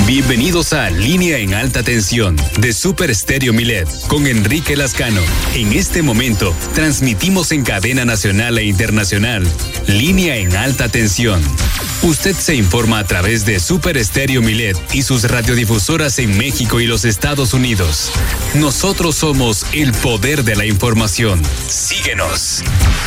Bienvenidos a Línea en Alta Tensión de Super Estéreo Milet con Enrique Lascano. En este momento transmitimos en cadena nacional e internacional Línea en Alta Tensión. Usted se informa a través de Super Estéreo Milet y sus radiodifusoras en México y los Estados Unidos. Nosotros somos el poder de la información. Síguenos.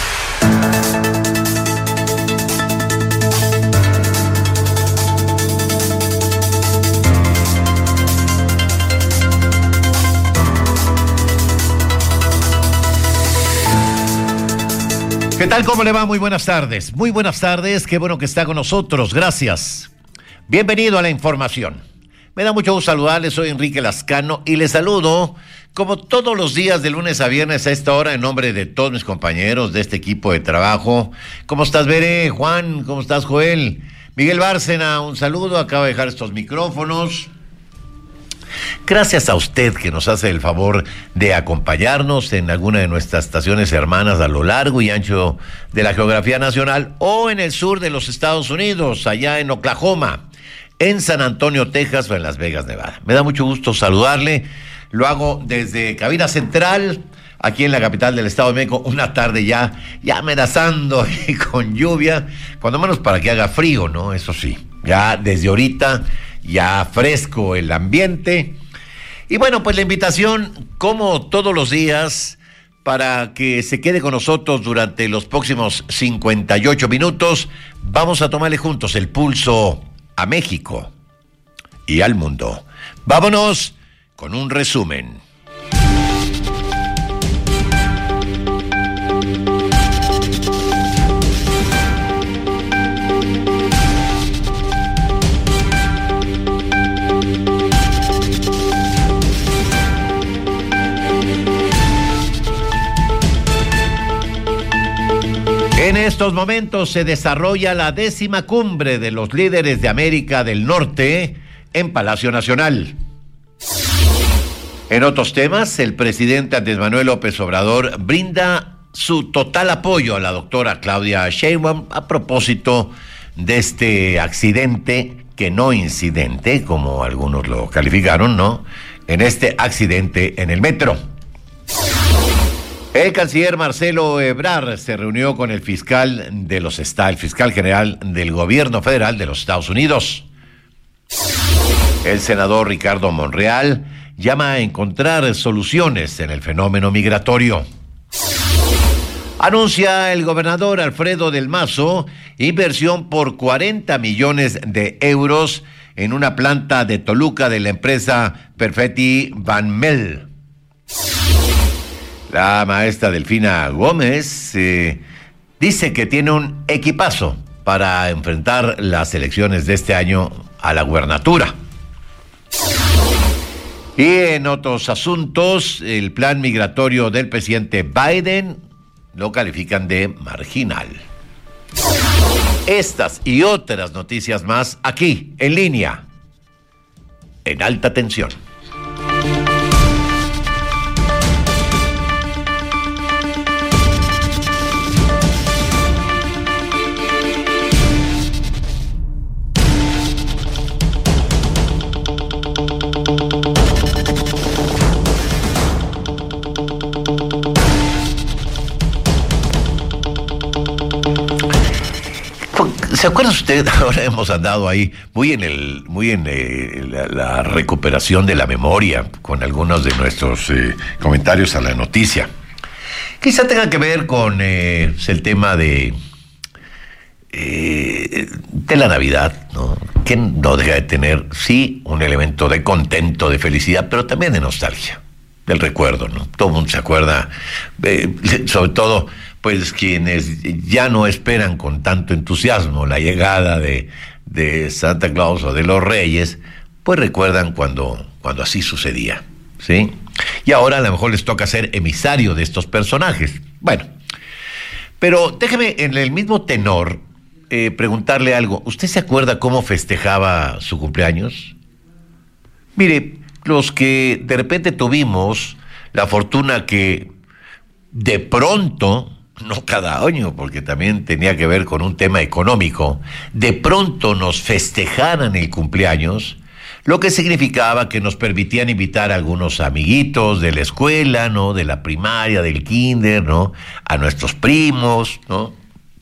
¿Qué tal? ¿Cómo le va? Muy buenas tardes. Muy buenas tardes. Qué bueno que está con nosotros. Gracias. Bienvenido a la información. Me da mucho gusto saludarles. Soy Enrique Lascano y les saludo como todos los días de lunes a viernes a esta hora en nombre de todos mis compañeros de este equipo de trabajo. ¿Cómo estás, Bere? Juan, ¿cómo estás, Joel? Miguel Bárcena, un saludo. Acaba de dejar estos micrófonos. Gracias a usted que nos hace el favor de acompañarnos en alguna de nuestras estaciones hermanas a lo largo y ancho de la geografía nacional o en el sur de los Estados Unidos, allá en Oklahoma, en San Antonio, Texas o en Las Vegas, Nevada. Me da mucho gusto saludarle. Lo hago desde Cabina Central, aquí en la capital del Estado de México, una tarde ya amenazando y con lluvia, cuando menos para que haga frío, ¿no? Eso sí, ya desde ahorita ya fresco el ambiente. Y bueno, pues la invitación, como todos los días, para que se quede con nosotros durante los próximos 58 minutos, vamos a tomarle juntos el pulso a México y al mundo. Vámonos con un resumen. En estos momentos se desarrolla la 10ª cumbre de los líderes de América del Norte en Palacio Nacional. En otros temas, el presidente Andrés Manuel López Obrador brinda su total apoyo a la doctora Claudia Sheinbaum a propósito de este accidente, que no incidente, como algunos lo calificaron, ¿no? En este accidente en el metro. El canciller Marcelo Ebrard se reunió con el fiscal general del gobierno federal de los Estados Unidos. El senador Ricardo Monreal llama a encontrar soluciones en el fenómeno migratorio. Anuncia el gobernador Alfredo del Mazo inversión por 40 millones de euros en una planta de Toluca de la empresa Perfetti Van Mel. La maestra Delfina Gómez dice que tiene un equipazo para enfrentar las elecciones de este año a la gubernatura. Y en otros asuntos, el plan migratorio del presidente Biden lo califican de marginal. Estas y otras noticias más aquí, en línea, en alta tensión. ¿Se acuerda usted? Ahora hemos andado ahí muy en la recuperación de la memoria con algunos de nuestros comentarios a la noticia. Quizá tenga que ver con el tema de la Navidad, ¿no? Que no deja de tener, sí, un elemento de contento, de felicidad, pero también de nostalgia, del recuerdo, ¿no? Todo el mundo se acuerda, sobre todo pues quienes ya no esperan con tanto entusiasmo la llegada de Santa Claus o de los Reyes, pues recuerdan cuando así sucedía, ¿sí? Y ahora a lo mejor les toca ser emisario de estos personajes. Bueno, pero déjeme en el mismo tenor preguntarle algo. ¿Usted se acuerda cómo festejaba su cumpleaños? Mire, los que de repente tuvimos la fortuna que de pronto, no cada año, porque también tenía que ver con un tema económico, de pronto nos festejaran el cumpleaños, lo que significaba que nos permitían invitar a algunos amiguitos de la escuela, ¿no? De la primaria, del kinder, ¿no? A nuestros primos, ¿no?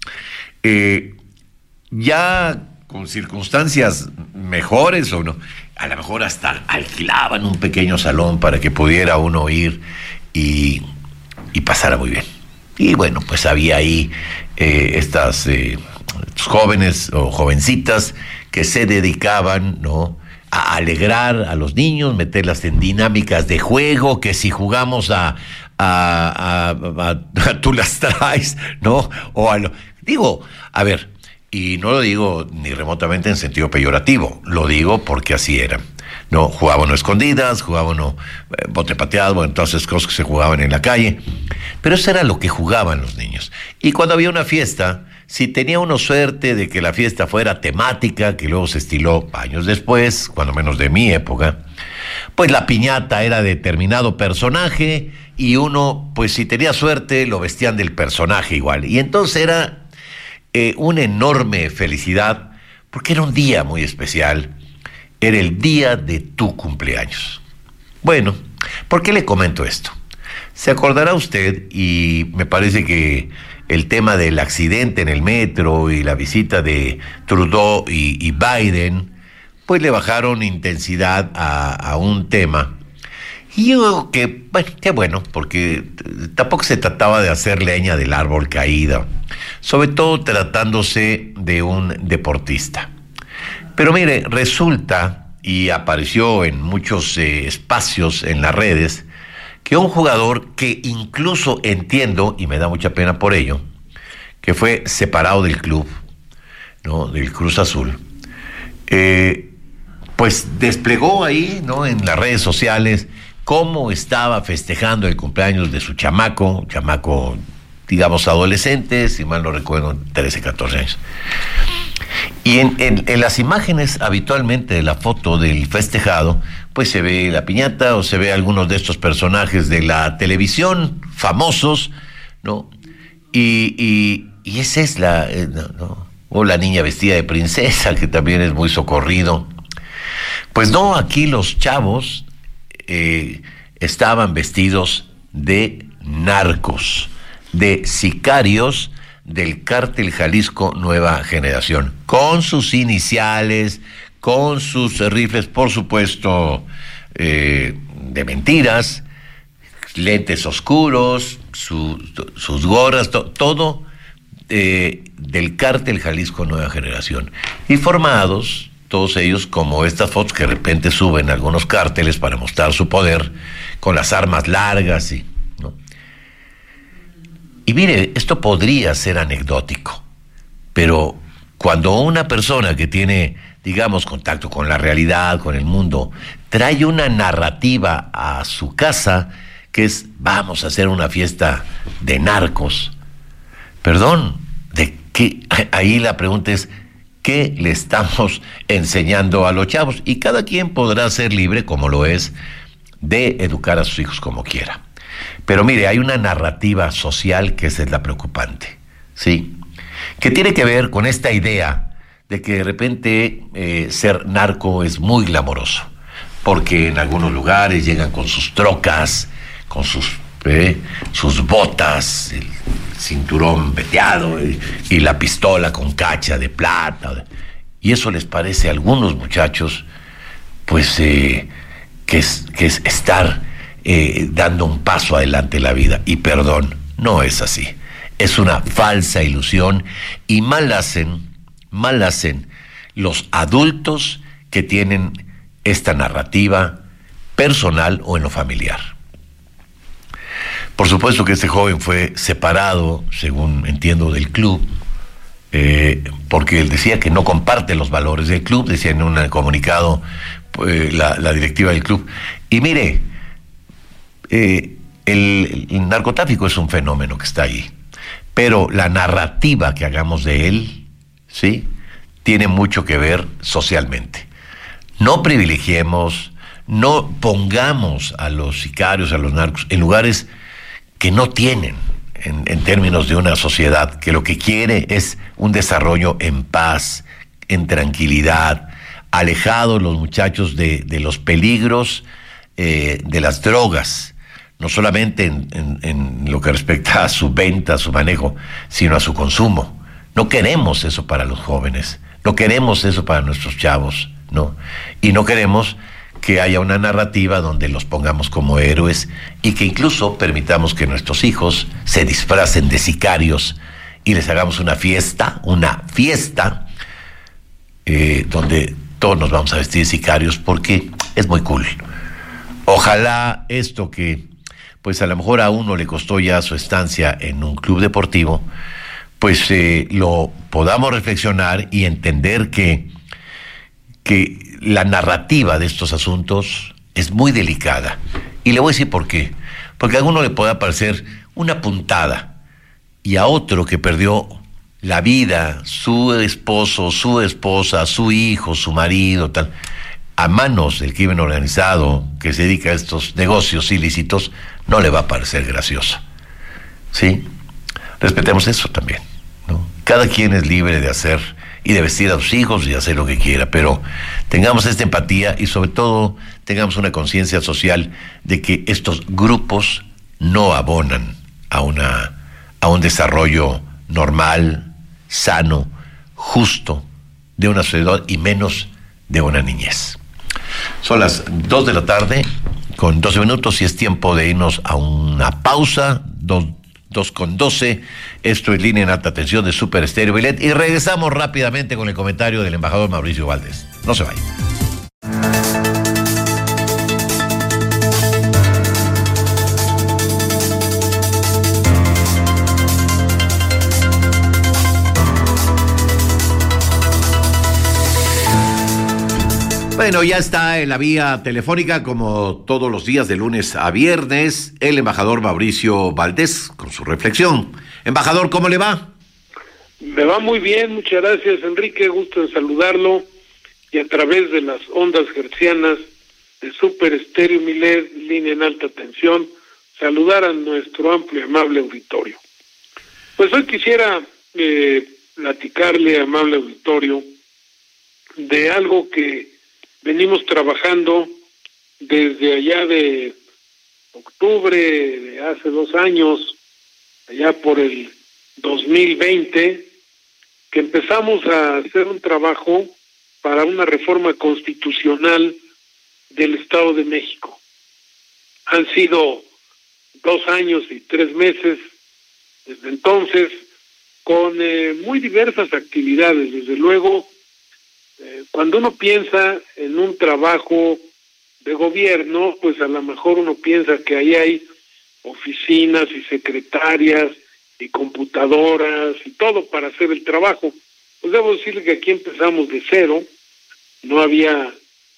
Ya con circunstancias mejores o no, a lo mejor hasta alquilaban un pequeño salón para que pudiera uno ir y pasara muy bien. Y bueno, pues había ahí estas jóvenes o jovencitas que se dedicaban, ¿no?, a alegrar a los niños, meterlas en dinámicas de juego, que si jugamos a tú las traes, ¿no? Digo, a ver, y no lo digo ni remotamente en sentido peyorativo, lo digo porque así era. No, jugaban escondidas, jugaban bote pateado, bueno, todas esas cosas que se jugaban en la calle, pero eso era lo que jugaban los niños. Y cuando había una fiesta, si tenía uno suerte de que la fiesta fuera temática, que luego se estiló años después, cuando menos de mi época, pues la piñata era de determinado personaje y uno, pues si tenía suerte, lo vestían del personaje igual. Y entonces era una enorme felicidad, porque era un día muy especial, era el día de tu cumpleaños. Bueno, ¿por qué le comento esto? Se acordará usted, y me parece que el tema del accidente en el metro y la visita de Trudeau y Biden, pues le bajaron intensidad a un tema. Y yo que, bueno, qué bueno, porque tampoco se trataba de hacer leña del árbol caído, sobre todo tratándose de un deportista. Pero mire, resulta, y apareció en muchos espacios en las redes, que un jugador que incluso entiendo, y me da mucha pena por ello, que fue separado del club, ¿no?, del Cruz Azul, pues desplegó ahí, ¿no?, en las redes sociales cómo estaba festejando el cumpleaños de su chamaco, digamos adolescente, si mal no recuerdo, 13, 14 años. Y en las imágenes habitualmente de la foto del festejado, pues se ve la piñata o se ve algunos de estos personajes de la televisión famosos, ¿no? Y esa es ¿no? O la niña vestida de princesa, que también es muy socorrido. Pues no, aquí los chavos estaban vestidos de narcos, de sicarios del Cártel Jalisco Nueva Generación, con sus iniciales, con sus rifles, por supuesto, de mentiras, lentes oscuros, sus gorras, todo del Cártel Jalisco Nueva Generación, y formados todos ellos como estas fotos que de repente suben algunos cárteles para mostrar su poder con las armas largas, ¿no? Y mire, esto podría ser anecdótico, pero cuando una persona que tiene, digamos, contacto con la realidad, con el mundo, trae una narrativa a su casa que es: vamos a hacer una fiesta de narcos, perdón, ¿de qué? Ahí la pregunta es: ¿qué le estamos enseñando a los chavos? Y cada quien podrá ser libre, como lo es, de educar a sus hijos como quiera. Pero mire, hay una narrativa social que esa es la preocupante, ¿sí?, que tiene que ver con esta idea de que de repente ser narco es muy glamoroso, porque en algunos lugares llegan con sus trocas, con sus botas, el cinturón veteado y la pistola con cacha de plata, y eso les parece a algunos muchachos pues que es estar dando un paso adelante en la vida. Y perdón, no es así, es una falsa ilusión, y mal hacen los adultos que tienen esta narrativa personal o en lo familiar. Por supuesto que este joven fue separado, según entiendo, del club, porque él decía que no comparte los valores del club, decía en un comunicado la directiva del club. Y mire, el narcotráfico es un fenómeno que está ahí, pero la narrativa que hagamos de él, ¿sí?, tiene mucho que ver socialmente. No privilegiemos, no pongamos a los sicarios, a los narcos, en lugares que no tienen, en términos de una sociedad que lo que quiere es un desarrollo en paz, en tranquilidad, alejados los muchachos de los peligros de las drogas, no solamente en lo que respecta a su venta, a su manejo, sino a su consumo. No queremos eso para los jóvenes, no queremos eso para nuestros chavos, ¿no? Y no queremos que haya una narrativa donde los pongamos como héroes y que incluso permitamos que nuestros hijos se disfracen de sicarios y les hagamos una fiesta donde todos nos vamos a vestir de sicarios porque es muy cool. Ojalá esto que, pues a lo mejor a uno le costó ya su estancia en un club deportivo, pues lo podamos reflexionar y entender que la narrativa de estos asuntos es muy delicada. Y le voy a decir por qué. Porque a uno le puede parecer una puntada y a otro que perdió la vida, su esposo, su esposa, su hijo, su marido, tal, a manos del crimen organizado que se dedica a estos negocios ilícitos, no le va a parecer gracioso. ¿Sí? Respetemos eso también, ¿no? Cada quien es libre de hacer y de vestir a sus hijos y hacer lo que quiera, pero tengamos esta empatía y sobre todo tengamos una conciencia social de que estos grupos no abonan a un desarrollo normal, sano, justo de una sociedad y menos de una niñez. Son las 2 de la tarde con 12 minutos y es tiempo de irnos a una pausa. 2:12. Esto es Línea en Alta Tensión de Super Estéreo Milet y regresamos rápidamente con el comentario del embajador Mauricio Valdés. No se vayan. Bueno, ya está en la vía telefónica, como todos los días de lunes a viernes, el embajador Mauricio Valdés con su reflexión. Embajador, ¿cómo le va? Me va muy bien, muchas gracias, Enrique, gusto en saludarlo, y a través de las ondas hertzianas de Super Estéreo Milet, Línea en Alta Tensión, saludar a nuestro amplio y amable auditorio. Pues hoy quisiera platicarle, amable auditorio, de algo que venimos trabajando desde allá de octubre de hace 2 años, allá por el 2020, que empezamos a hacer un trabajo para una reforma constitucional del Estado de México. Han sido 2 años y 3 meses desde entonces, con muy diversas actividades. Desde luego, cuando uno piensa en un trabajo de gobierno, pues a lo mejor uno piensa que ahí hay oficinas y secretarias y computadoras y todo para hacer el trabajo. Pues debo decirle que aquí empezamos de cero, no había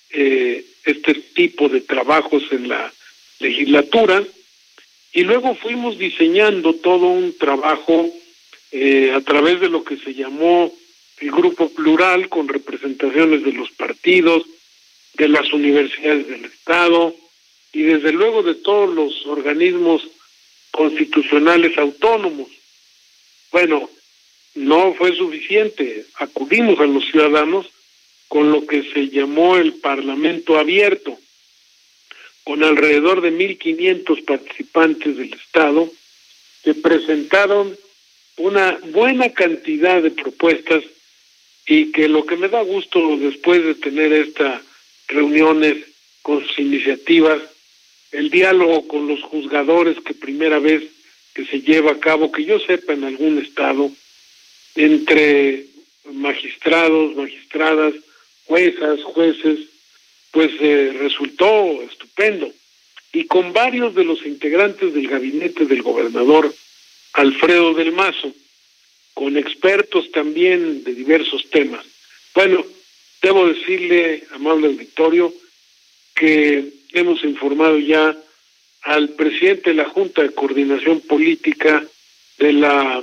este tipo de trabajos en la legislatura, y luego fuimos diseñando todo un trabajo a través de lo que se llamó el Grupo Plural, con representaciones de los partidos, de las universidades del Estado y desde luego de todos los organismos constitucionales autónomos. Bueno, no fue suficiente, acudimos a los ciudadanos con lo que se llamó el Parlamento Abierto, con alrededor de 1,500 participantes del Estado, que presentaron una buena cantidad de propuestas, y que lo que me da gusto después de tener estas reuniones con sus iniciativas, el diálogo con los juzgadores, que primera vez que se lleva a cabo, que yo sepa, en algún estado, entre magistrados, magistradas, juezas, jueces, pues resultó estupendo. Y con varios de los integrantes del gabinete del gobernador Alfredo del Mazo, con expertos también de diversos temas. Bueno, debo decirle, amable auditorio, que hemos informado ya al presidente de la Junta de Coordinación Política de la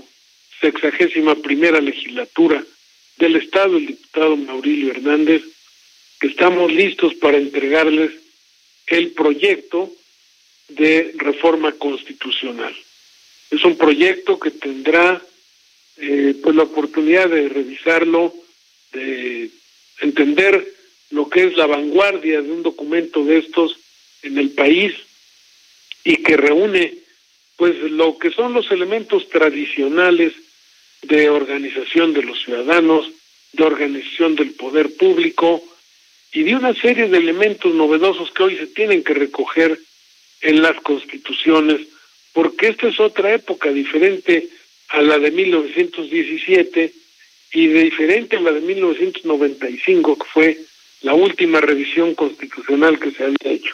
61ª legislatura del Estado, el diputado Maurilio Hernández, que estamos listos para entregarles el proyecto de reforma constitucional. Es un proyecto que tendrá pues la oportunidad de revisarlo, de entender lo que es la vanguardia de un documento de estos en el país y que reúne pues lo que son los elementos tradicionales de organización de los ciudadanos, de organización del poder público y de una serie de elementos novedosos que hoy se tienen que recoger en las constituciones, porque esta es otra época diferente a la de 1917 y diferente a la de 1995, que fue la última revisión constitucional que se había hecho.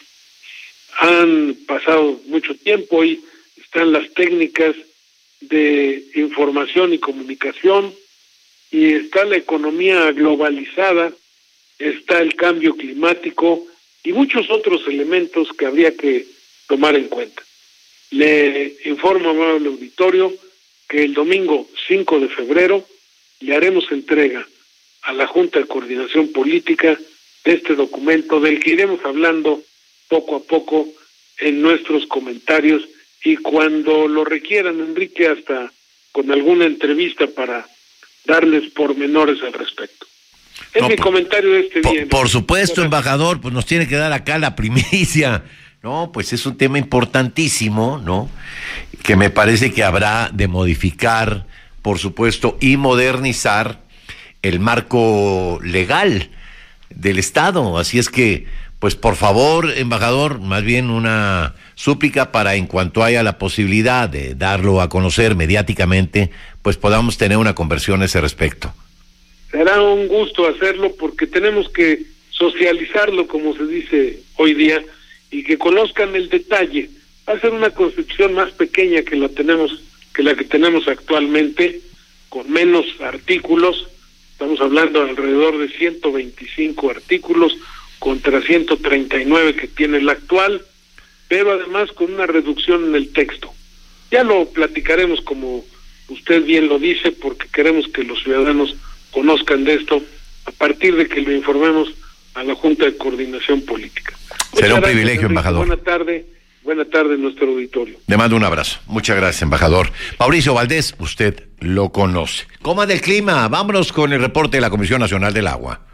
Han pasado mucho tiempo y están las técnicas de información y comunicación, y está la economía globalizada, está el cambio climático y muchos otros elementos que habría que tomar en cuenta. Le informo, amable auditorio, que el domingo 5 de febrero le haremos entrega a la Junta de Coordinación Política de este documento, del que iremos hablando poco a poco en nuestros comentarios y cuando lo requieran, Enrique, hasta con alguna entrevista para darles pormenores al respecto. Es mi comentario de este día. Por supuesto, embajador, pues nos tiene que dar acá la primicia. No, pues es un tema importantísimo, ¿no? Que me parece que habrá de modificar, por supuesto, y modernizar el marco legal del Estado. Así es que, pues por favor, embajador, más bien una súplica para en cuanto haya la posibilidad de darlo a conocer mediáticamente, pues podamos tener una conversión a ese respecto. Será un gusto hacerlo porque tenemos que socializarlo, como se dice hoy día, y que conozcan el detalle. Va a ser una constitución más pequeña que la que tenemos actualmente, con menos artículos. Estamos hablando de alrededor de 125 artículos contra 139 que tiene la actual, pero además con una reducción en el texto. Ya lo platicaremos, como usted bien lo dice, porque queremos que los ciudadanos conozcan de esto a partir de que lo informemos a la Junta de Coordinación Política. Será un privilegio, embajador. Buena tarde nuestro auditorio. Le mando un abrazo. Muchas gracias, embajador. Mauricio Valdés, usted lo conoce. Coma del clima, vámonos con el reporte de la Comisión Nacional del Agua.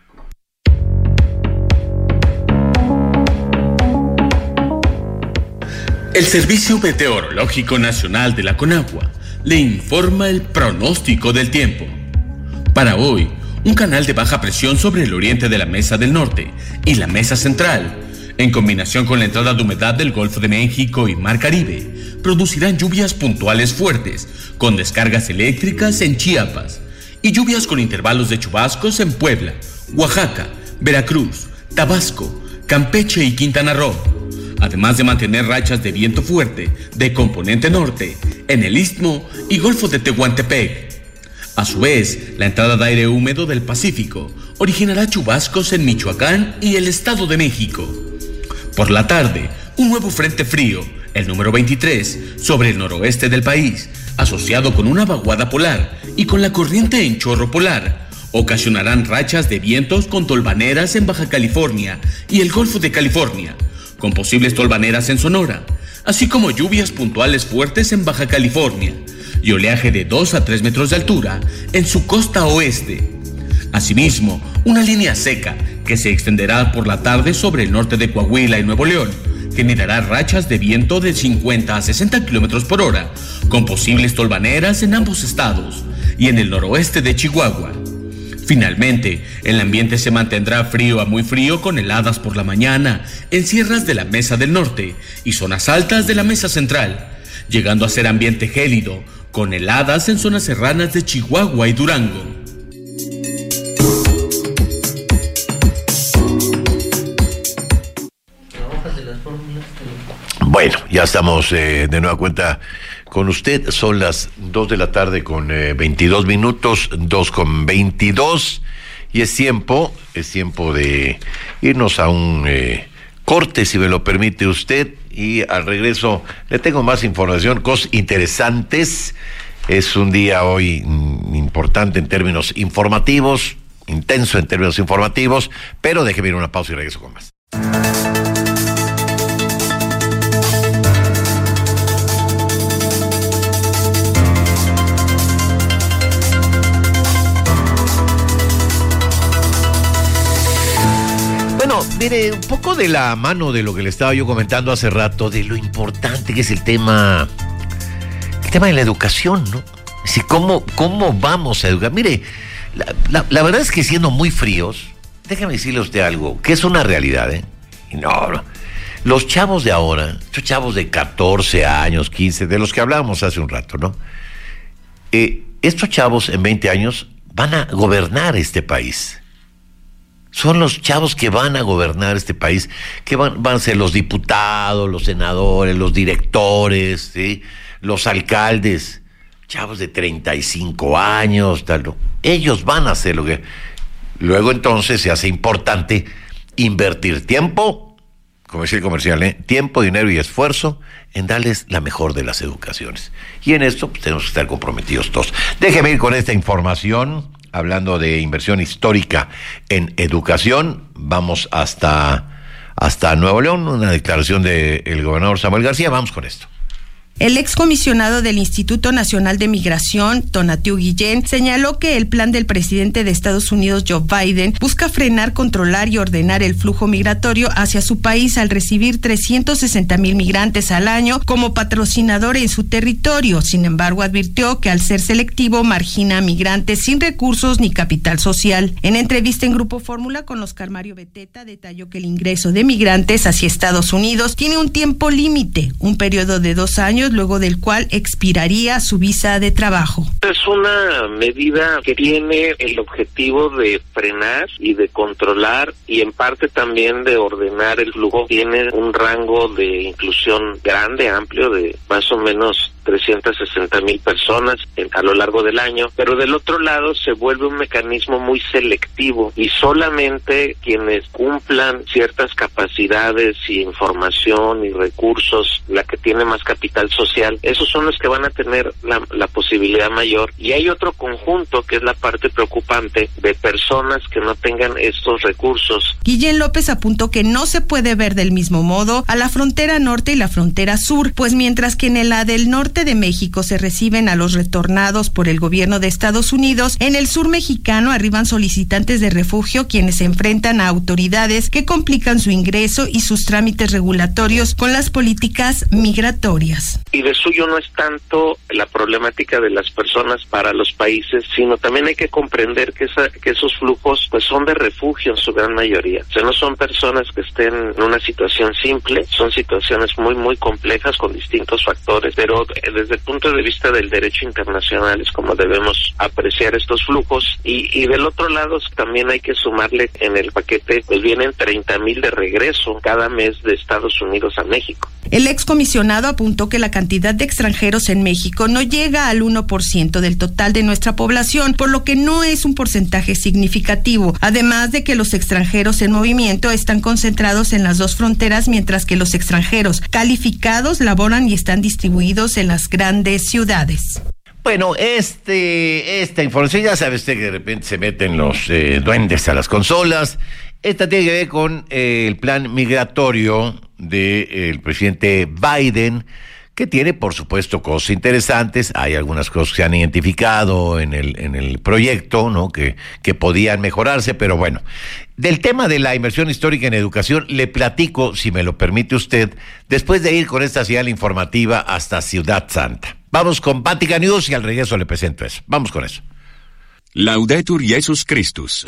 El Servicio Meteorológico Nacional de la Conagua le informa el pronóstico del tiempo. Para hoy, un canal de baja presión sobre el oriente de la Mesa del Norte y la Mesa Central, en combinación con la entrada de humedad del Golfo de México y Mar Caribe, producirán lluvias puntuales fuertes, con descargas eléctricas en Chiapas, y lluvias con intervalos de chubascos en Puebla, Oaxaca, Veracruz, Tabasco, Campeche y Quintana Roo, además de mantener rachas de viento fuerte de componente norte en el Istmo y Golfo de Tehuantepec. A su vez, la entrada de aire húmedo del Pacífico originará chubascos en Michoacán y el Estado de México. Por la tarde, un nuevo frente frío, el número 23, sobre el noroeste del país, asociado con una vaguada polar y con la corriente en chorro polar, ocasionarán rachas de vientos con tolvaneras en Baja California y el Golfo de California, con posibles tolvaneras en Sonora, así como lluvias puntuales fuertes en Baja California y oleaje de 2 a 3 metros de altura en su costa oeste. Asimismo, una línea seca que se extenderá por la tarde sobre el norte de Coahuila y Nuevo León generará rachas de viento de 50 a 60 kilómetros por hora, con posibles tolvaneras en ambos estados y en el noroeste de Chihuahua. Finalmente, el ambiente se mantendrá frío a muy frío con heladas por la mañana en sierras de la Mesa del Norte y zonas altas de la Mesa Central, llegando a ser ambiente gélido con heladas en zonas serranas de Chihuahua y Durango. Bueno, ya estamos de nueva cuenta con usted. Son las 2 de la tarde con 22 minutos, 2:22, y es tiempo de irnos a un corte, si me lo permite usted, y al regreso le tengo más información, cosas interesantes. Es un día hoy importante en términos informativos, intenso en términos informativos, pero déjeme ir a una pausa y regreso con más. Bueno, mire, un poco de la mano de lo que le estaba yo comentando hace rato, de lo importante que es el tema de la educación, ¿no? Es ¿cómo vamos a educar? Mire, la verdad es que siendo muy fríos, déjame decirle a usted algo, que es una realidad, ¿eh? No, los chavos de ahora, estos chavos de 14 años, 15, de los que hablábamos hace un rato, ¿no? Estos chavos en 20 años van a gobernar este país. Son los chavos que van a gobernar este país, que van a ser los diputados, los senadores, los directores, ¿sí? Los alcaldes, chavos de 35 años, tal, ¿no? Ellos van a hacer lo que... Luego entonces se hace importante invertir tiempo, como decía el comercial, tiempo, dinero y esfuerzo en darles la mejor de las educaciones. Y en esto pues, tenemos que estar comprometidos todos. Déjeme ir con esta información. Hablando de inversión histórica en educación, vamos hasta Nuevo León, una declaración del gobernador Samuel García. Vamos con esto. El excomisionado del Instituto Nacional de Migración, Tonatiuh Guillén, señaló que el plan del presidente de Estados Unidos, Joe Biden, busca frenar, controlar y ordenar el flujo migratorio hacia su país al recibir 360,000 migrantes al año como patrocinador en su territorio. Sin embargo, advirtió que al ser selectivo margina a migrantes sin recursos ni capital social. En entrevista en Grupo Fórmula con Oscar Mario Beteta, detalló que el ingreso de migrantes hacia Estados Unidos tiene un tiempo límite, un periodo de 2 años, luego del cual expiraría su visa de trabajo. Es una medida que tiene el objetivo de frenar y de controlar y en parte también de ordenar el flujo. Tiene un rango de inclusión grande, amplio, de más o menos 360,000 personas a lo largo del año, pero del otro lado se vuelve un mecanismo muy selectivo y solamente quienes cumplan ciertas capacidades y información y recursos, la que tiene más capital social, esos son los que van a tener la posibilidad mayor. Y hay otro conjunto que es la parte preocupante de personas que no tengan estos recursos. Guillén López apuntó que no se puede ver del mismo modo a la frontera norte y la frontera sur, pues mientras que en la del norte de México se reciben a los retornados por el gobierno de Estados Unidos, en el sur mexicano arriban solicitantes de refugio quienes se enfrentan a autoridades que complican su ingreso y sus trámites regulatorios con las políticas migratorias. Y de suyo no es tanto la problemática de las personas para los países, sino también hay que comprender que esos flujos pues son de refugio en su gran mayoría. O sea, no son personas que estén en una situación simple, son situaciones muy, muy complejas con distintos factores, pero desde el punto de vista del derecho internacional es como debemos apreciar estos flujos y del otro lado también hay que sumarle en el paquete, pues vienen 30,000 de regreso cada mes de Estados Unidos a México. El excomisionado apuntó que la cantidad de extranjeros en México no llega al 1% del total de nuestra población, por lo que no es un porcentaje significativo, además de que los extranjeros en movimiento están concentrados en las dos fronteras, mientras que los extranjeros calificados laboran y están distribuidos en las grandes ciudades. Bueno, esta información, ya sabe usted que de repente se meten los duendes a las consolas. Esta tiene que ver con el plan migratorio del presidente Biden, que tiene, por supuesto, cosas interesantes. Hay algunas cosas que se han identificado en el proyecto, ¿no? Que podían mejorarse, pero bueno. Del tema de la inversión histórica en educación, le platico, si me lo permite usted, después de ir con esta señal informativa hasta Ciudad Santa. Vamos con Vatican News y al regreso le presento eso. Vamos con eso. Laudetur Jesus Christus.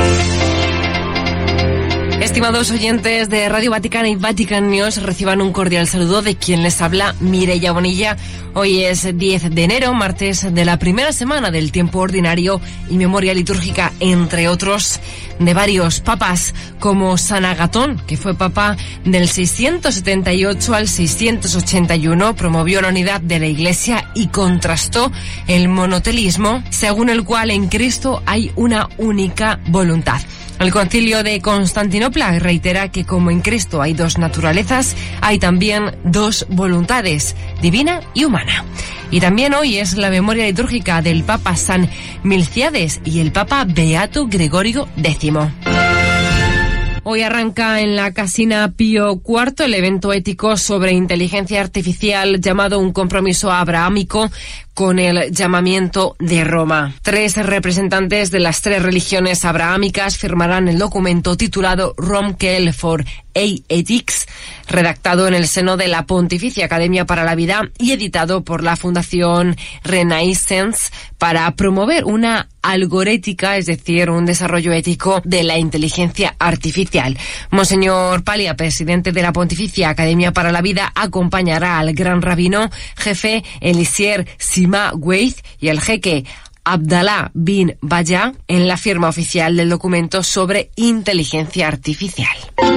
Estimados oyentes de Radio Vaticana y Vatican News, reciban un cordial saludo de quien les habla, Mireia Bonilla. Hoy es 10 de enero, martes de la primera semana del tiempo ordinario y memoria litúrgica, entre otros, de varios papas, como San Agatón, que fue papa del 678 al 681, promovió la unidad de la Iglesia y contrastó el monotelismo, según el cual en Cristo hay una única voluntad. El Concilio de Constantinopla reitera que como en Cristo hay dos naturalezas, hay también dos voluntades, divina y humana. Y también hoy es la memoria litúrgica del Papa San Milciades y el Papa Beato Gregorio X. Hoy arranca en la Casina Pío IV el evento ético sobre inteligencia artificial llamado Un compromiso abrahámico con el llamamiento de Roma. 3 representantes de las 3 religiones abrahámicas firmarán el documento titulado Rome Call for Ethics, redactado en el seno de la Pontificia Academia para la Vida y editado por la Fundación Renaissance para promover una algorética, es decir, un desarrollo ético de la inteligencia artificial. Monseñor Palia, presidente de la Pontificia Academia para la Vida, acompañará al gran rabino jefe Eliezer Sima Weith y el jeque Abdallah bin Baya en la firma oficial del documento sobre inteligencia artificial.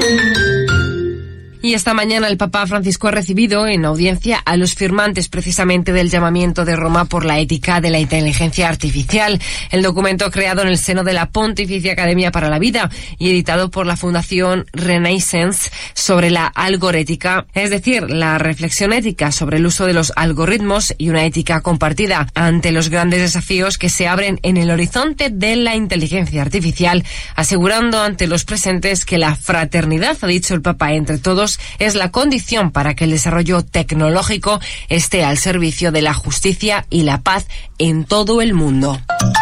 Y esta mañana el Papa Francisco ha recibido en audiencia a los firmantes precisamente del llamamiento de Roma por la ética de la inteligencia artificial. El documento creado en el seno de la Pontificia Academia para la Vida y editado por la Fundación Renaissance sobre la algorética, es decir, la reflexión ética sobre el uso de los algoritmos y una ética compartida ante los grandes desafíos que se abren en el horizonte de la inteligencia artificial, asegurando ante los presentes que la fraternidad, ha dicho el Papa, entre todos, es la condición para que el desarrollo tecnológico esté al servicio de la justicia y la paz en todo el mundo.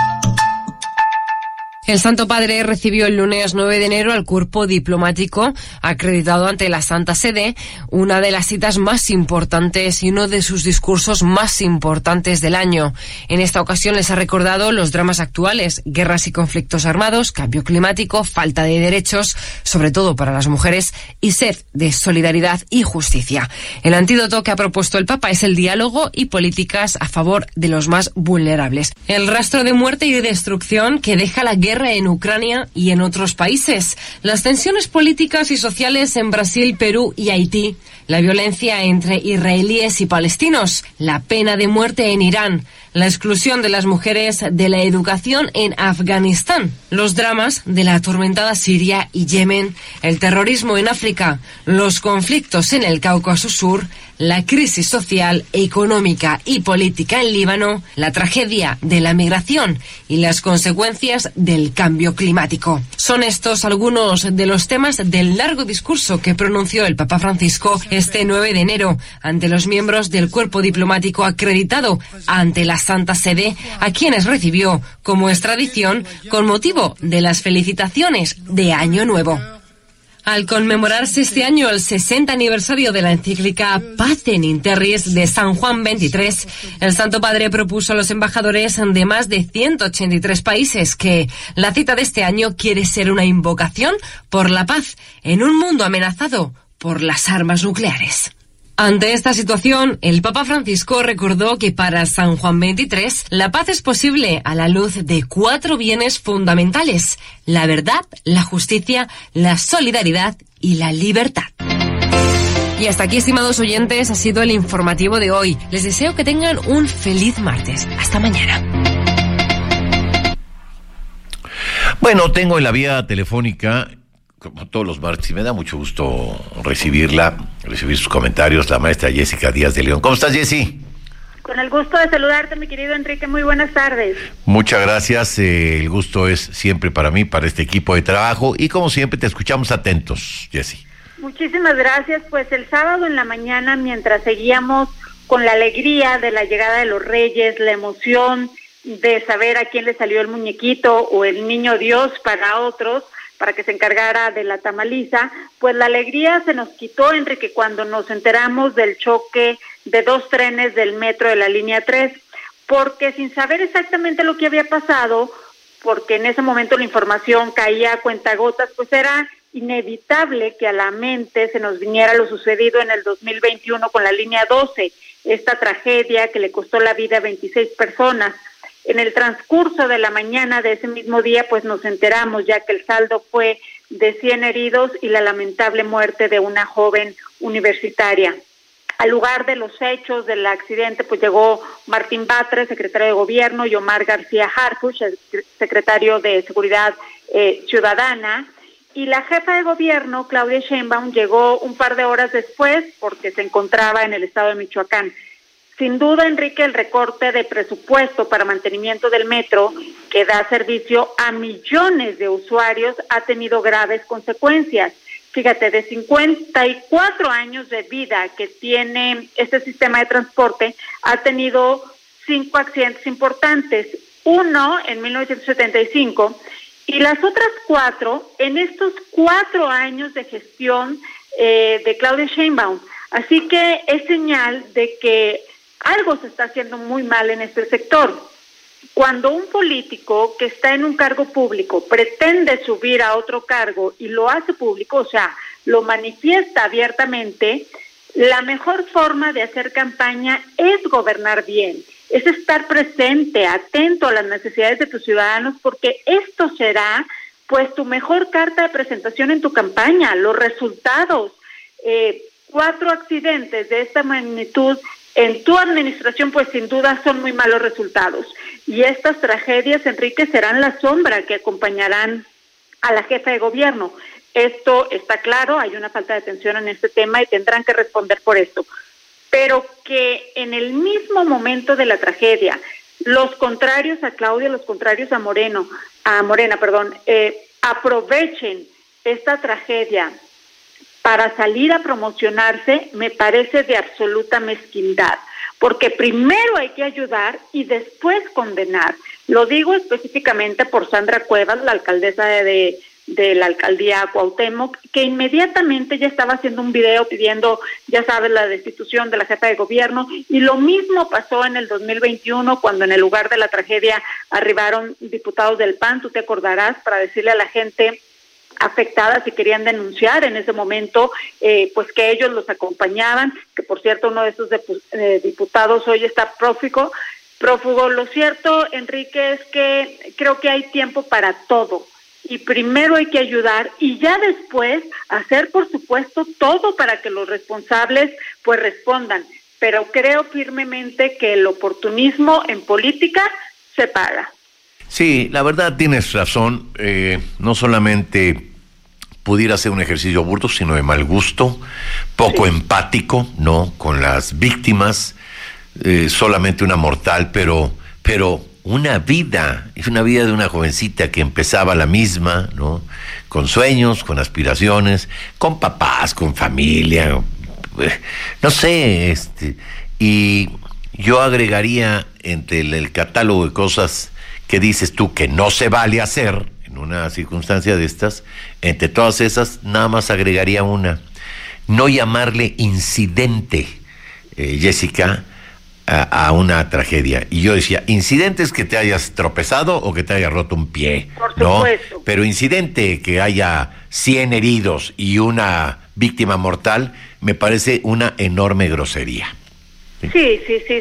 El Santo Padre recibió el lunes 9 de enero al cuerpo diplomático acreditado ante la Santa Sede, una de las citas más importantes y uno de sus discursos más importantes del año. En esta ocasión les ha recordado los dramas actuales, guerras y conflictos armados, cambio climático, falta de derechos, sobre todo para las mujeres, y sed de solidaridad y justicia. El antídoto que ha propuesto el Papa es el diálogo y políticas a favor de los más vulnerables. El rastro de muerte y de destrucción que deja la guerra en Ucrania y en otros países, las tensiones políticas y sociales en Brasil, Perú y Haití, la violencia entre israelíes y palestinos, la pena de muerte en Irán, la exclusión de las mujeres de la educación en Afganistán, los dramas de la atormentada Siria y Yemen, el terrorismo en África, los conflictos en el Cáucaso Sur, la crisis social, económica y política en Líbano, la tragedia de la migración y las consecuencias del cambio climático. Son estos algunos de los temas del largo discurso que pronunció el Papa Francisco este 9 de enero ante los miembros del cuerpo diplomático acreditado ante la Santa Sede, a quienes recibió, como es tradición, con motivo de las felicitaciones de Año Nuevo. Al conmemorarse este año el 60 aniversario de la encíclica Pacem in Terris de San Juan XXIII, el Santo Padre propuso a los embajadores de más de 183 países que la cita de este año quiere ser una invocación por la paz en un mundo amenazado por las armas nucleares. Ante esta situación, el Papa Francisco recordó que para San Juan XXIII la paz es posible a la luz de 4 bienes fundamentales: la verdad, la justicia, la solidaridad y la libertad. Y hasta aquí, estimados oyentes, ha sido el informativo de hoy. Les deseo que tengan un feliz martes. Hasta mañana. Bueno, tengo en la vía telefónica, como todos los martes, y me da mucho gusto recibir sus comentarios, la maestra Jessica Díaz de León. ¿Cómo estás, Jessy? Con el gusto de saludarte, mi querido Enrique. Muy buenas tardes. Muchas gracias. El gusto es siempre para mí, para este equipo de trabajo, y como siempre te escuchamos atentos, Jessy. Muchísimas gracias. Pues el sábado en la mañana, mientras seguíamos con la alegría de la llegada de los Reyes, la emoción de saber a quién le salió el muñequito o el niño Dios para otros, para que se encargara de la tamaliza, pues la alegría se nos quitó, Enrique, cuando nos enteramos del choque de 2 trenes del metro de la línea 3, porque sin saber exactamente lo que había pasado, porque en ese momento la información caía a cuentagotas, pues era inevitable que a la mente se nos viniera lo sucedido en el 2021 con la línea 12, esta tragedia que le costó la vida a 26 personas. En el transcurso de la mañana de ese mismo día, pues nos enteramos ya que el saldo fue de 100 heridos y la lamentable muerte de una joven universitaria. Al lugar de los hechos del accidente, pues llegó Martín Batres, secretario de Gobierno, y Omar García Harfuch, secretario de Seguridad Ciudadana, y la jefa de Gobierno, Claudia Sheinbaum, llegó un par de horas después porque se encontraba en el estado de Michoacán. Sin duda, Enrique, el recorte de presupuesto para mantenimiento del metro, que da servicio a millones de usuarios, ha tenido graves consecuencias. Fíjate, de 54 años de vida que tiene este sistema de transporte, ha tenido 5 accidentes importantes, uno en 1975 y las otras 4 en estos 4 años de gestión de Claudia Sheinbaum. Así que es señal de que algo se está haciendo muy mal en este sector. Cuando un político que está en un cargo público pretende subir a otro cargo y lo hace público, o sea, lo manifiesta abiertamente, la mejor forma de hacer campaña es gobernar bien, es estar presente, atento a las necesidades de tus ciudadanos, porque esto será pues tu mejor carta de presentación en tu campaña, los resultados. 4 accidentes de esta magnitud en tu administración, pues sin duda son muy malos resultados. Y estas tragedias, Enrique, serán la sombra que acompañarán a la jefa de gobierno. Esto está claro, hay una falta de atención en este tema y tendrán que responder por esto. Pero que en el mismo momento de la tragedia, los contrarios a Claudia, los contrarios a Morena, aprovechen esta tragedia para salir a promocionarse, me parece de absoluta mezquindad, porque primero hay que ayudar y después condenar. Lo digo específicamente por Sandra Cuevas, la alcaldesa de la alcaldía Cuauhtémoc, que inmediatamente ya estaba haciendo un video pidiendo, ya sabes, la destitución de la jefa de gobierno, y lo mismo pasó en el 2021, cuando en el lugar de la tragedia arribaron diputados del PAN, tú te acordarás, para decirle a la gente afectadas y querían denunciar en ese momento, pues que ellos los acompañaban, que por cierto uno de esos diputados hoy está prófugo. Lo cierto, Enrique, es que creo que hay tiempo para todo, y primero hay que ayudar y ya después hacer, por supuesto, todo para que los responsables pues respondan, pero creo firmemente que el oportunismo en política se paga. Sí, la verdad tienes razón, no solamente pudiera ser un ejercicio burdo, sino de mal gusto, poco empático, ¿no?, con las víctimas, solamente una mortal, pero una vida, es una vida de una jovencita que empezaba la misma, ¿no?, con sueños, con aspiraciones, con papás, con familia, no sé, y yo agregaría entre el catálogo de cosas que dices tú que no se vale hacer en una circunstancia de estas, entre todas esas, nada más agregaría una: no llamarle incidente, Jessica, a una tragedia. Y yo decía, incidente es que te hayas tropezado o que te hayas roto un pie, ¿no? Pero incidente que haya 100 heridos y una víctima mortal, me parece una enorme grosería. Sí.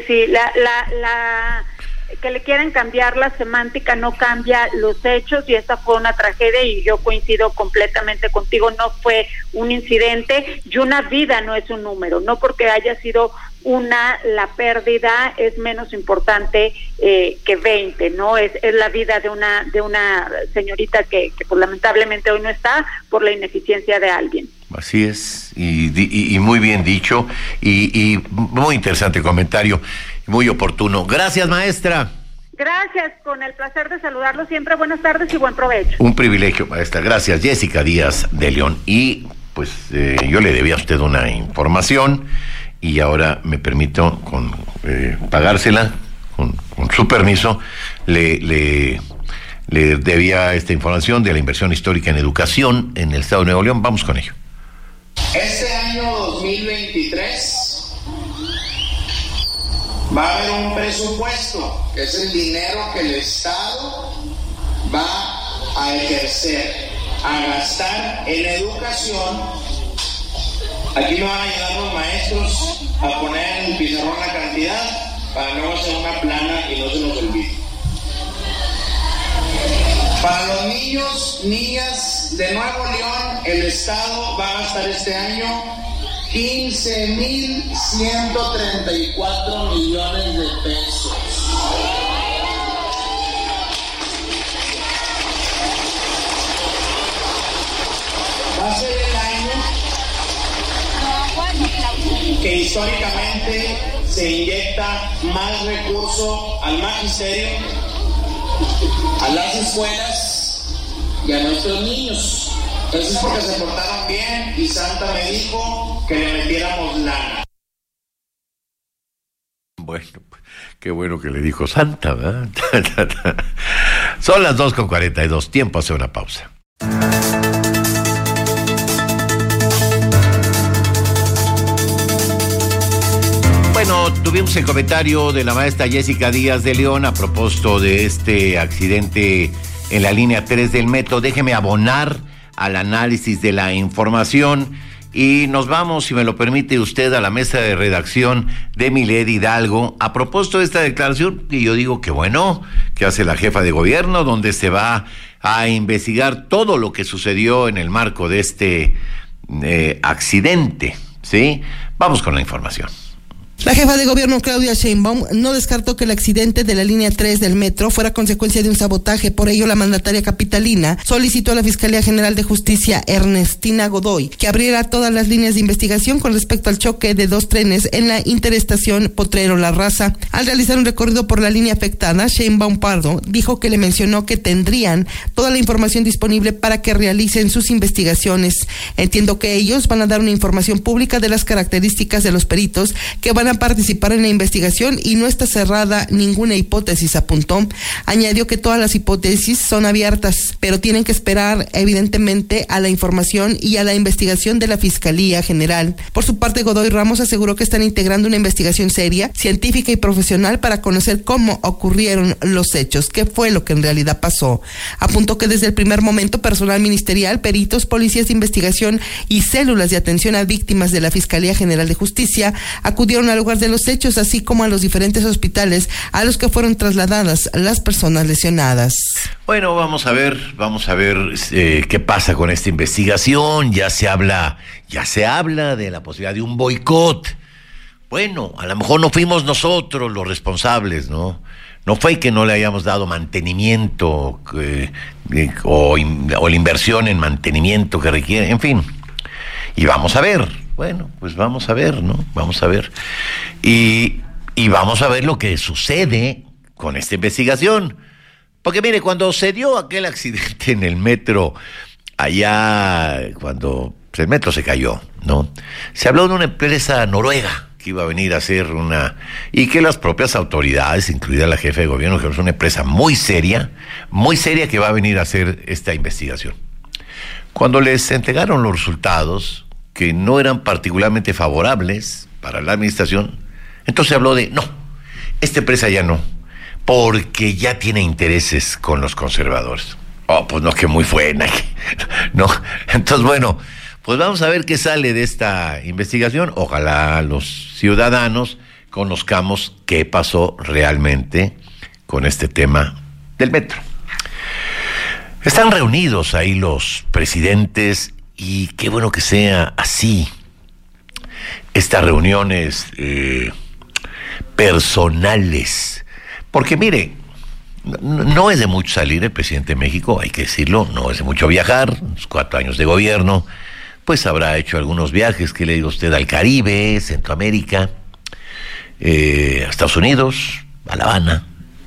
Que le quieren cambiar la semántica no cambia los hechos, y esta fue una tragedia, y yo coincido completamente contigo, no fue un incidente, y una vida no es un número, no porque haya sido la pérdida es menos importante que 20, ¿no? Es la vida de una señorita que pues lamentablemente hoy no está por la ineficiencia de alguien. Así es, y muy bien dicho, y muy interesante comentario, muy oportuno. Gracias, maestra. Gracias, con el placer de saludarlo siempre. Buenas tardes y buen provecho. Un privilegio, maestra. Gracias, Jessica Díaz de León. Y pues yo le debía a usted una información y ahora me permito pagársela, con su permiso, le debía esta información de la inversión histórica en educación en el estado de Nuevo León. Vamos con ello. Este año 2023 va a haber un presupuesto, que es el dinero que el Estado va a ejercer, a gastar en educación. Aquí me van a ayudar los maestros a poner en el pizarrón la cantidad para no hacer una plana y no se nos olvide. Para los niños, niñas de Nuevo León, el Estado va a gastar este año 15,134 millones de pesos. Va a ser el año que históricamente se inyecta más recurso al magisterio, a las escuelas y a nuestros niños. Entonces, porque se portaron bien y Santa me dijo que le metiéramos lana. Bueno, qué bueno que le dijo Santa, ¿verdad? Son las 2:42, tiempo hace una pausa. Bueno, tuvimos el comentario de la maestra Jessica Díaz de León a propósito de este accidente en la línea 3 del metro. Déjeme abonar al análisis de la información y nos vamos, si me lo permite usted, a la mesa de redacción de Milet Hidalgo a propósito de esta declaración, y yo digo que bueno, que hace la jefa de gobierno, donde se va a investigar todo lo que sucedió en el marco de este accidente, ¿sí? Vamos con la información. La jefa de gobierno Claudia Sheinbaum no descartó que el accidente de la línea 3 del metro fuera consecuencia de un sabotaje. Por ello, la mandataria capitalina solicitó a la Fiscalía General de Justicia, Ernestina Godoy, que abriera todas las líneas de investigación con respecto al choque de 2 trenes en la interestación Potrero-La Raza. Al realizar un recorrido por la línea afectada, Sheinbaum Pardo dijo que le mencionó que tendrían toda la información disponible para que realicen sus investigaciones. Entiendo que ellos van a dar una información pública de las características de los peritos que van a participar en la investigación y no está cerrada ninguna hipótesis, apuntó. Añadió que todas las hipótesis son abiertas, pero tienen que esperar evidentemente a la información y a la investigación de la Fiscalía General. Por su parte, Godoy Ramos aseguró que están integrando una investigación seria, científica y profesional para conocer cómo ocurrieron los hechos, qué fue lo que en realidad pasó. Apuntó que desde el primer momento personal ministerial, peritos, policías de investigación y células de atención a víctimas de la Fiscalía General de Justicia acudieron al lugar de los hechos, así como a los diferentes hospitales a los que fueron trasladadas las personas lesionadas. Bueno, vamos a ver qué pasa con esta investigación. Ya se habla de la posibilidad de un boicot. Bueno, a lo mejor no fuimos nosotros los responsables, ¿no? No fue que no le hayamos dado mantenimiento o la inversión en mantenimiento que requiere, en fin. Y vamos a ver. Bueno, pues vamos a ver, ¿no? Vamos a ver. Y vamos a ver lo que sucede con esta investigación. Porque mire, cuando se dio aquel accidente en el metro, allá, cuando el metro se cayó, ¿no? Se habló de una empresa noruega que iba a venir a hacer y que las propias autoridades, incluida la jefa de gobierno, que es una empresa muy seria que va a venir a hacer esta investigación. Cuando les entregaron los resultados, que no eran particularmente favorables para la administración, entonces se habló de, no, esta empresa ya no, porque ya tiene intereses con los conservadores. Oh, pues no, que muy buena, no. Entonces, bueno, pues vamos a ver qué sale de esta investigación. Ojalá los ciudadanos conozcamos qué pasó realmente con este tema del metro. Están reunidos ahí los presidentes. Y qué bueno que sea así, estas reuniones personales, porque mire, no es de mucho salir el presidente de México, hay que decirlo, no es de mucho viajar, los 4 años de gobierno, pues habrá hecho algunos viajes, que le digo a usted, al Caribe, Centroamérica, a Estados Unidos, a La Habana,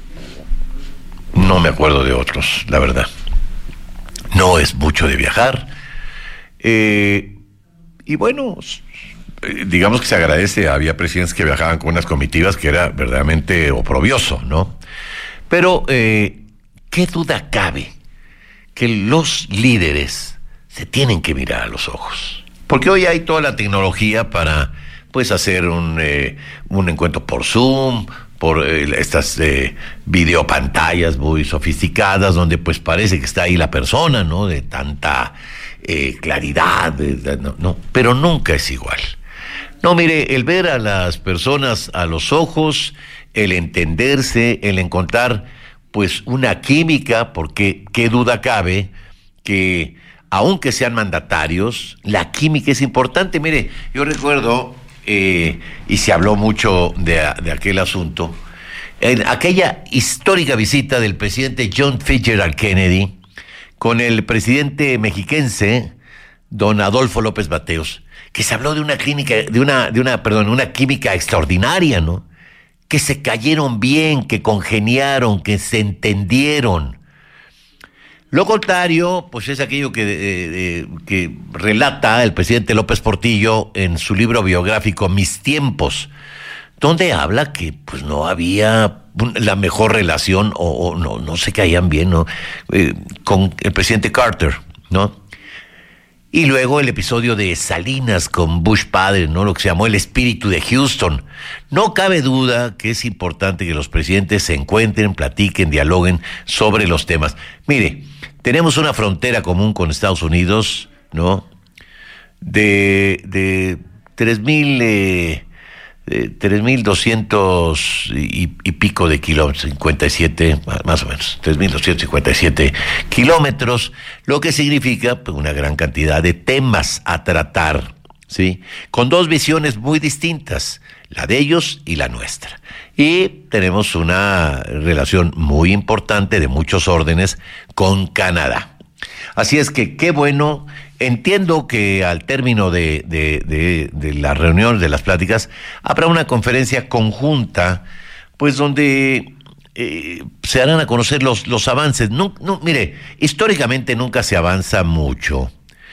no me acuerdo de otros, la verdad, no es mucho de viajar. Y bueno, digamos que se agradece, había presidentes que viajaban con unas comitivas que era verdaderamente oprobioso, ¿no? Pero, ¿qué duda cabe que los líderes se tienen que mirar a los ojos? Porque hoy hay toda la tecnología para, pues, hacer un encuentro por Zoom, por estas videopantallas muy sofisticadas, donde pues parece que está ahí la persona, ¿no? De tanta claridad, no, pero nunca es igual. No, mire, el ver a las personas a los ojos, el entenderse, el encontrar pues una química, porque qué duda cabe que aunque sean mandatarios, la química es importante. Mire, yo recuerdo, y se habló mucho de aquel asunto, en aquella histórica visita del presidente John Fitzgerald Kennedy con el presidente mexiquense, don Adolfo López Mateos, que se habló de una una química extraordinaria, ¿no? Que se cayeron bien, que congeniaron, que se entendieron. Lo contrario, pues es aquello que relata el presidente López Portillo en su libro biográfico Mis Tiempos, donde habla que pues no había la mejor relación o no se caían bien, ¿no? Con el presidente Carter, ¿no? Y luego el episodio de Salinas con Bush padre, ¿no? Lo que se llamó el espíritu de Houston. No cabe duda que es importante que los presidentes se encuentren, platiquen, dialoguen sobre los temas. Mire, tenemos una frontera común con Estados Unidos, ¿no? De 3,200 y pico de kilómetros, 57, más o menos, 3,257 kilómetros, lo que significa pues, una gran cantidad de temas a tratar, ¿sí? Con dos visiones muy distintas, la de ellos y la nuestra. Y tenemos una relación muy importante de muchos órdenes con Canadá. Así es que qué bueno. Entiendo que al término de la reunión, de las pláticas, habrá una conferencia conjunta, pues donde se harán a conocer los avances. Mire, históricamente nunca se avanza mucho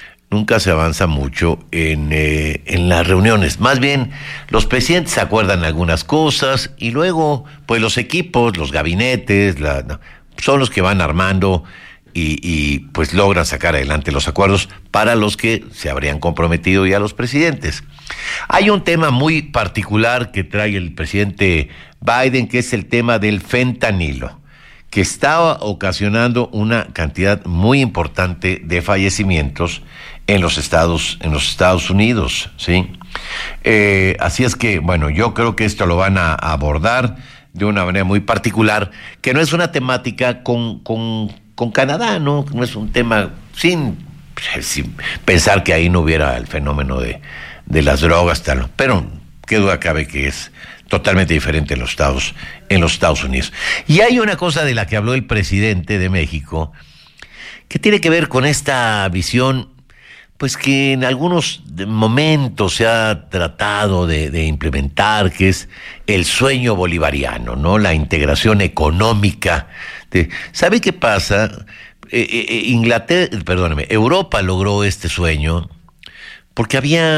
en las reuniones. Más bien, los presidentes se acuerdan algunas cosas y luego, pues los equipos, los gabinetes, son los que van armando y pues logran sacar adelante los acuerdos para los que se habrían comprometido ya los presidentes. Hay un tema muy particular que trae el presidente Biden, que es el tema del fentanilo, que está ocasionando una cantidad muy importante de fallecimientos en los Estados Unidos, ¿sí? Así es que, bueno, yo creo que esto lo van a abordar de una manera muy particular, que no es una temática con Canadá, ¿no? No es un tema sin pensar que ahí no hubiera el fenómeno de las drogas, tal, pero qué duda cabe que es totalmente diferente en los Estados Unidos. Y hay una cosa de la que habló el presidente de México que tiene que ver con esta visión, pues que en algunos momentos se ha tratado de implementar, que es el sueño bolivariano, ¿no? La integración económica. ¿Sabe qué pasa? Europa logró este sueño porque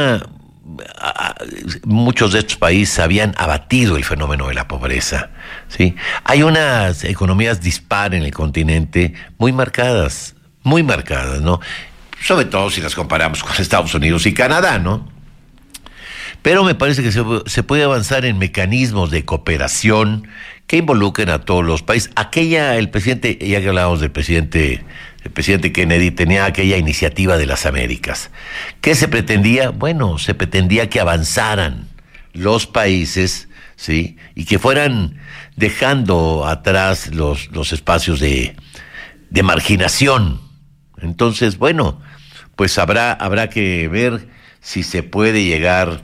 muchos de estos países habían abatido el fenómeno de la pobreza, ¿sí? Hay unas economías dispar en el continente muy marcadas, ¿no? Sobre todo si las comparamos con Estados Unidos y Canadá, ¿no? Pero me parece que se puede avanzar en mecanismos de cooperación que involucren a todos los países. El presidente, ya que hablábamos del presidente Kennedy, tenía aquella iniciativa de las Américas. ¿Qué se pretendía? Bueno, se pretendía que avanzaran los países, ¿sí? Y que fueran dejando atrás los espacios de marginación. Entonces, bueno, pues habrá que ver si se puede llegar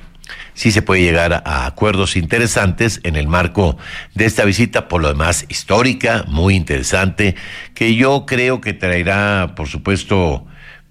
a acuerdos interesantes en el marco de esta visita, por lo demás histórica, muy interesante, que yo creo que traerá, por supuesto,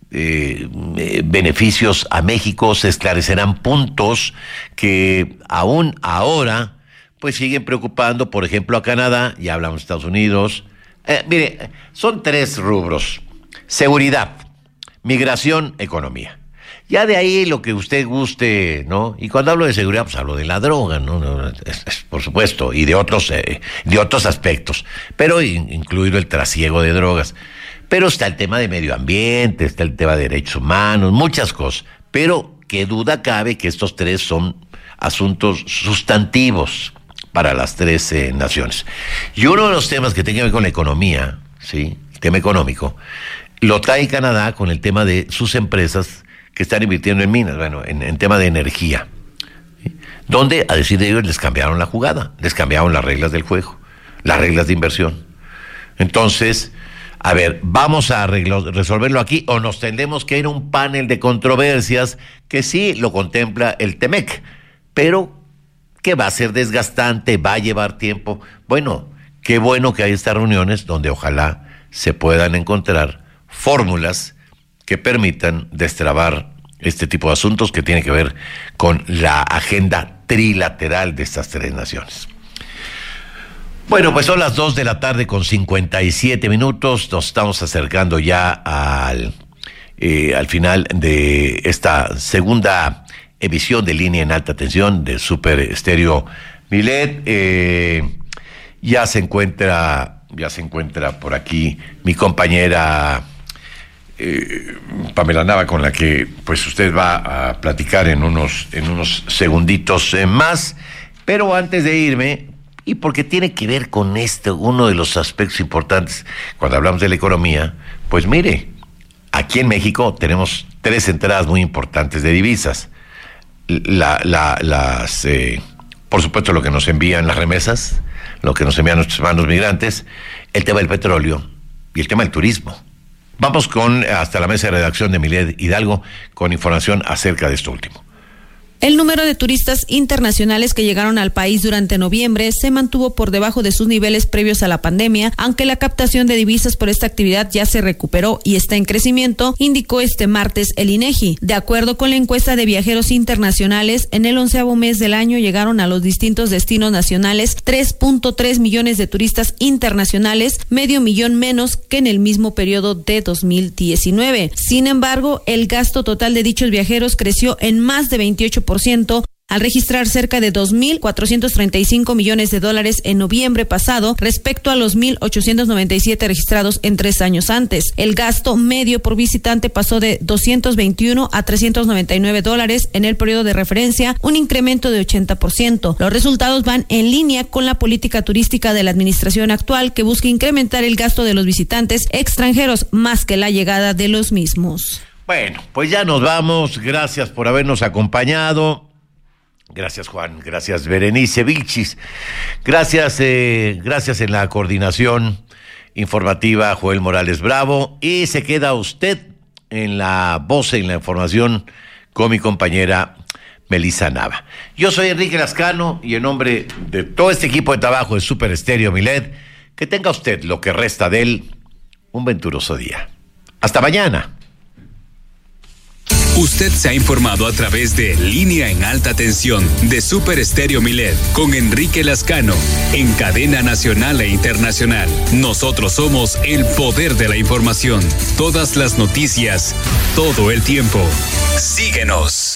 beneficios a México. Se esclarecerán puntos que aún ahora pues siguen preocupando, por ejemplo, a Canadá. Ya hablamos de Estados Unidos. Mire, son 3 rubros: seguridad, migración, economía. Ya de ahí lo que usted guste, ¿no? Y cuando hablo de seguridad, pues hablo de la droga, ¿no? Por supuesto, y de otros aspectos, pero incluido el trasiego de drogas. Pero está el tema de medio ambiente, está el tema de derechos humanos, muchas cosas. Pero qué duda cabe que estos 3 son asuntos sustantivos para las 3 naciones. Y uno de los temas que tiene que ver con la economía, ¿sí? El tema económico, lo trae Canadá con el tema de sus empresas que están invirtiendo en minas, bueno, en tema de energía, ¿sí? Donde, a decir de ellos, les cambiaron la jugada, les cambiaron las reglas del juego, las reglas de inversión. Entonces, a ver, ¿vamos a resolverlo aquí o nos tendremos que ir a un panel de controversias que sí lo contempla el TEMEC, pero que va a ser desgastante, va a llevar tiempo? Bueno, qué bueno que hay estas reuniones donde ojalá se puedan encontrar fórmulas que permitan destrabar este tipo de asuntos que tiene que ver con la agenda trilateral de estas 3 naciones. Bueno, pues son las 2:57 p.m. Nos estamos acercando ya al final de esta segunda emisión de Línea en Alta Tensión de Super Estéreo Milet. Ya se encuentra por aquí mi compañera Pamela Nava, con la que pues usted va a platicar en unos segunditos más. Pero antes de irme, y porque tiene que ver con uno de los aspectos importantes cuando hablamos de la economía, pues mire, aquí en México tenemos 3 entradas muy importantes de divisas. Por supuesto, lo que nos envían las remesas, lo que nos envían nuestros hermanos migrantes, el tema del petróleo y el tema del turismo. Vamos hasta la mesa de redacción de Milet Hidalgo con información acerca de esto último. El número de turistas internacionales que llegaron al país durante noviembre se mantuvo por debajo de sus niveles previos a la pandemia, aunque la captación de divisas por esta actividad ya se recuperó y está en crecimiento, indicó este martes el INEGI. De acuerdo con la encuesta de viajeros internacionales, en el 11º mes del año llegaron a los distintos destinos nacionales 3.3 millones de turistas internacionales, 500,000 menos que en el mismo periodo de 2019. Sin embargo, el gasto total de dichos viajeros creció en más de 28%, al registrar cerca de $2,435 millones en noviembre pasado respecto a los 1,897 registrados en 3 años antes. El gasto medio por visitante pasó de $221 a $399 en el periodo de referencia, un incremento de 80%. Los resultados van en línea con la política turística de la administración actual, que busca incrementar el gasto de los visitantes extranjeros más que la llegada de los mismos. Bueno, pues ya nos vamos. Gracias por habernos acompañado. Gracias, Juan. Gracias, Berenice Vilchis. Gracias en la coordinación informativa, Joel Morales Bravo. Y se queda usted en la voz, en la información, con mi compañera Melissa Nava. Yo soy Enrique Lascano y en nombre de todo este equipo de trabajo de Super Estéreo Milet, que tenga usted lo que resta de él un venturoso día. Hasta mañana. Usted se ha informado a través de Línea en Alta Tensión de Super Estéreo Milet con Enrique Lascano en cadena nacional e internacional. Nosotros somos el poder de la información. Todas las noticias, todo el tiempo. Síguenos.